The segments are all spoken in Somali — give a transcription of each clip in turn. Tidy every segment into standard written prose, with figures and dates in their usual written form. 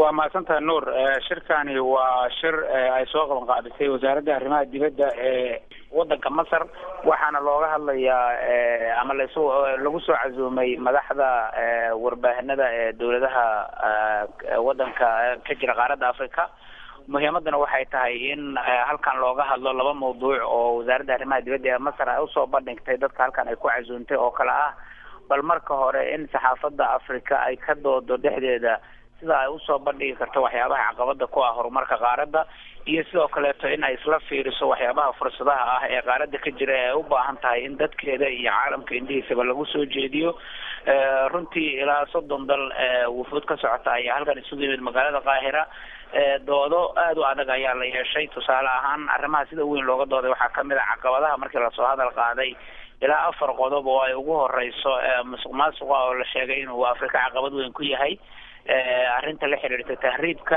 waa maasanta nuur shirkani waa shir ay soo qaban qaadisay wasaaradda arrimaha dibadda ee wadanka Masar waxaana looga hadlayaa ama lagu soo casuumay madaxda warbaahinada ee dawladaha wadanka ka jira qaaradda Afrika. muhiimadana waxay tahay in halkan looga hadlo laba mawduuc oo wasaaradda arrimaha dibadda ee Masar ay soo bandhigtay dadka halkan ay ku casuuntay oo kala ah bal marka hore in saxaafadda Afrika ay ka doodo dhexdeeda sida ay usoo bandhigi karto waxyaabaha caqabada ku ah horumarka qaaradda iyo sidoo kale in ay isla fiiriso waxyaabaha fursadaha ah ee qaaradda ka jira ee u baahan tahay in dadkeeda iyo caalamka indhihiisaba lagu soo jeediyo. runtii ilaa 30 dal wufuud ka socota ayaa halkan isugu yimid magaalada Qaahira. doodo aad u adag ayaa la yeeshay. tusaale ahaan arrimaha sida weyn looga dooday waxaa kamid ah caqabadaha markii la soo hadal qaaday ilaa 4 qodob oo ay ugu horeyso musuqmaasuqa oo la sheegay inuu Afrika caqabad weyn ku yahay. arrinta la xiriirta tahriibka,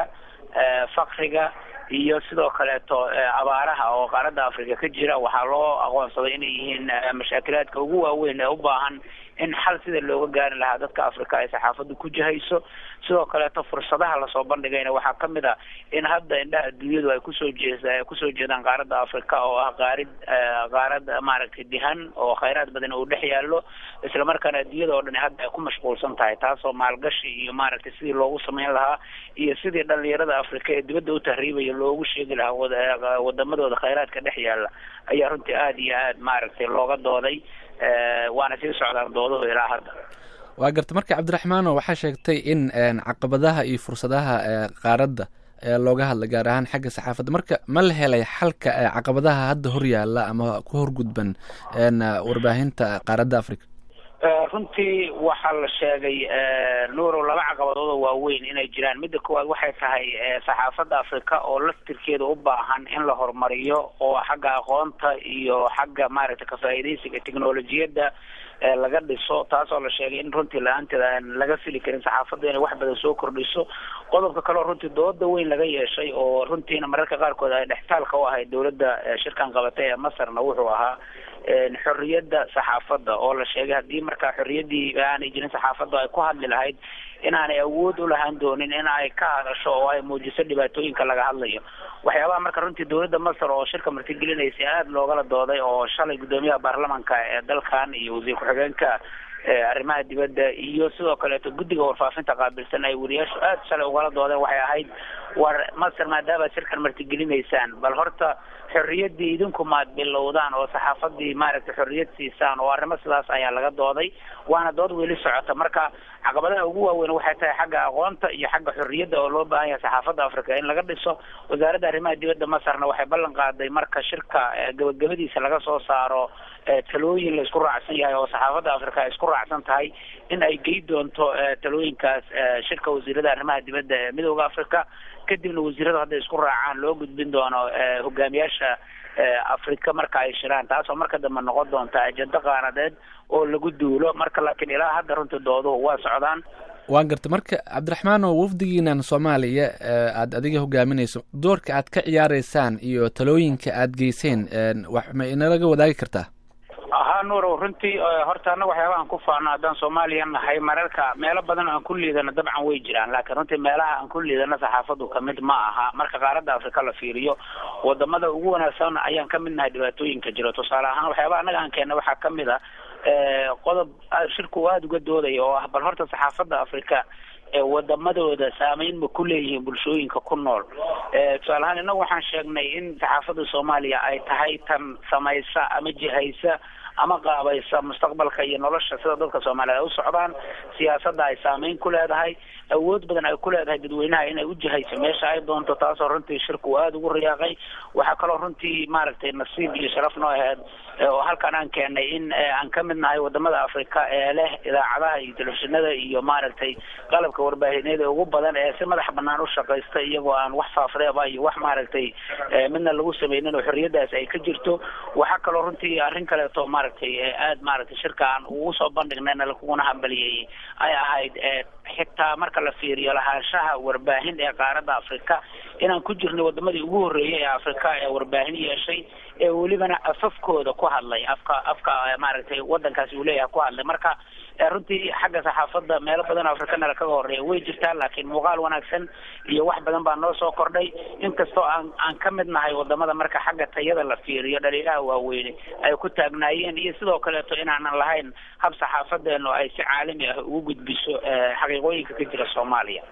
faqriga iyo sidoo kale abaaraha oo qaaradda Afrika ka jira waxaa loo aqoonsaday inay yihiin mashaakilaadka ugu waaweyn ee u baahan in xal sida looga gaari lahaa dadka Afrika ay saxaafaddu ku jihayso. sidoo kale fursadaha la soo bandhigayna waxaa kamid ah in hadda indhaha dunyadu ay kusoo jeedaan qaaradda Afrika oo ah qaarad maaragtay dihan oo khayraad badan oo dhex yaalo isla markaana dunyada oo dhan hadda ay ku mashquulsan tahay taasoo maalgashi iyo maaragtay sidii loogu sameyn lahaa iyo sidii dhalinyarada Afrika ee dibadda u tahriibaya loogu sheegi lahaa wadamadooda khayraadka dhex yaala ayaa runtii aad iyo aad maaragtay looga dooday. waana sii socdaan dooduhu ilaa hadda. waa garta marka Cabdiraxmaan waxaa sheegtay in caqabadaha iyo fursadaha qaaradda looga hadla gaar ahaan xagga saxaafadda marka ma la helay xalka caqabadaha hadda hor yaala ama ku horgudban warbaahinta qaaradda Afrika? runtii waxaa la sheegay nuuro laba caqabadood oo waaweyn inay jiraan. midda koowaad waxay tahay saxaafadda Afrika oo laftirkeeda u baahan in la horumariyo oo xagga aqoonta iyo xagga maaragtay ka faa'iideysiga tiknoolajiyadda laga dhiso taasoo la sheegay in runtii la'aanteeda aan laga fili karin saxaafadda inay wax badan soo kordhiso. qodobka kale oo runtii dooda weyn laga yeeshay oo runtiina mararka qaarkood ay dhextaalka u ahayd dawladda shirkan qabatay ee Masarna wuxuu ahaa xorriyadda saxaafadda oo la sheegay haddii markaa xorriyaddii aanay jirin saxaafadda ay ku hadli lahayd inaanay awood u lahaan doonin in ay ka hadasho oo ay muujiso dhibaatooyinka laga hadlayo. waxyaabaha marka runtii dawladda Masar oo shirka martigelinaysa aad loogala dooday oo shalay gudoomiyaha baarlamaanka ee dalkan iyo wasiir ku-xigeenka arrimaha dibadda iyo sidoo kale guddiga warfaafinta qaabilsan ay wariyaashu aad shalay ugala doodeen waxay ahayd war Masar maadaama shirkan martigelineysaan bal horta xorriyaddii idinku maad bilowdaan oo saxaafadii maaragtay xorriyad siisaan oo arrimo sidaas ayaa laga dooday waana dood weli socota. marka caqabadaha ugu waaweyn waxay tahay xagga aqoonta iyo xagga xorriyadda oo loo baahan yahay saxaafadda Afrika in laga dhiso. wasaaradda arrimaha dibadda Masarna waxay ballan qaaday marka shirka gabagabadiisa laga soo saaro talooyin la isku raacsan yahay oo saxaafadda Afrika ay isku raacsan tahay in ay geey doonto talooyinkaas shirka wasiirada arrimaha dibadda ee midowga Afrika kadibna wasiirada hadda isku raacaan loo gudbin doono hogaamiyaasha Afrika marka ay shiraan taasoo marka dambe noqon doonta ajenda qaanadeed oo lagu duulo. marka laakiin ilaa hadda runtii dooduhu waa socdaan. waan garta marka Cabdiraxmaan oo wafdigiinan Soomaaliya aad adiga hogaaminayso doorka aad ka ciyaareysaan iyo talooyinka aad geyseen wax ma inalaga wadaagi kartaa? nuuro runtii horta anaga waxyaabaha aan ku faano haddaan Soomaaliya nahay mararka meelo badan aan ku liidana dabcan way jiraan laakiin runtii meelaha aan ku liidana saxaafaddu kamid ma aha. marka qaaradda Afrika la fiiriyo wadamada ugu wanaagsan ayaan kamid nahay dhibaatooyinka jira. tusaale ahaan waxyaabaha anaga aan keenna waxaa kamid ah qodob shirku aad uga dooday oo ah bal horta saxaafadda Afrika wadamadooda saameyn ma ku leeyihiin bulshooyinka ku nool. tusaale ahaan inagu waxaan sheegnay in saxaafadda Soomaaliya ay tahay tan samaysa ama jihaysa ama qaabaysa mustaqbalka iyo nolosha sida dadka Soomaaliyeed u socdaan. siyaasadda ay saameyn ku leedahay awood badan ay ku leedahay dadweynaha inay u jihayso meesha ay doonto taasoo runtii shirku aad ugu riyaaqay. waxaa kaloo runtii maaragtay nasiib iyo sharaf noo ahayd oo halkan aan keenay in aan ka mid nahay wadamada Afrika ee leh idaacadaha iyo telefishinada iyo maaragtay qalabka warbaahineed ee ugu badan ee si madax bannaan u shaqeysta iyagoo aan wax faafreeba iyo wax maaragtay midna lagu sameynin oo xorriyadaas ay ka jirto. waxaa kaloo runtii arrin kale oo maaragtay aad maaragtay shirkaan ugu soo bandhignayna laguna hambaliyay ay ahayd xitaa marka la fiiriyo lahaanshaha warbaahin ee qaaradda Afrika inaan ku jirnay wadamadii ugu horreeyay ee Afrika ee warbaahin yeeshay ee welibana afafkooda ku hadlay afka maaragtay wadankaasi uu leeyahay ku hadlay. marka runtii xagga saxaafadda meelo badan oo afrikana kaga horeeya way jirtaa laakiin muuqaal wanaagsan iyo wax badan baa noo soo kordhay inkastoo aan ka mid nahay wadamada marka xagga tayada la fiiriyo dhaliilaha waaweyn ay ku taagnaayeen iyo sidoo kaleeto inaanan lahayn hab saxaafadeenu ay si caalami ah ugu gudbiso xaqiiqooyinka ka jira Soomaaliya